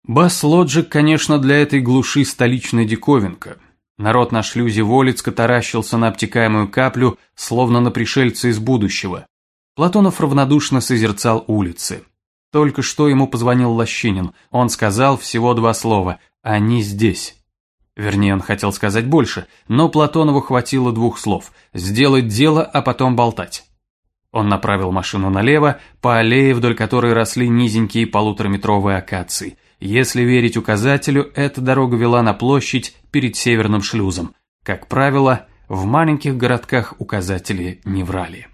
Бас-лоджик, конечно, для этой глуши столичная диковинка. Народ на шлюзе Волицка таращился на обтекаемую каплю, словно на пришельца из будущего. Платонов равнодушно созерцал улицы. Только что ему позвонил Лощинин. Он сказал всего 2 слова «Они здесь». Вернее, он хотел сказать больше, но Платонову хватило 2 слов «сделать дело, а потом болтать». Он направил машину налево, по аллее, вдоль которой росли низенькие 1,5-метровые акации. Если верить указателю, эта дорога вела на площадь перед северным шлюзом. Как правило, в маленьких городках указатели не врали.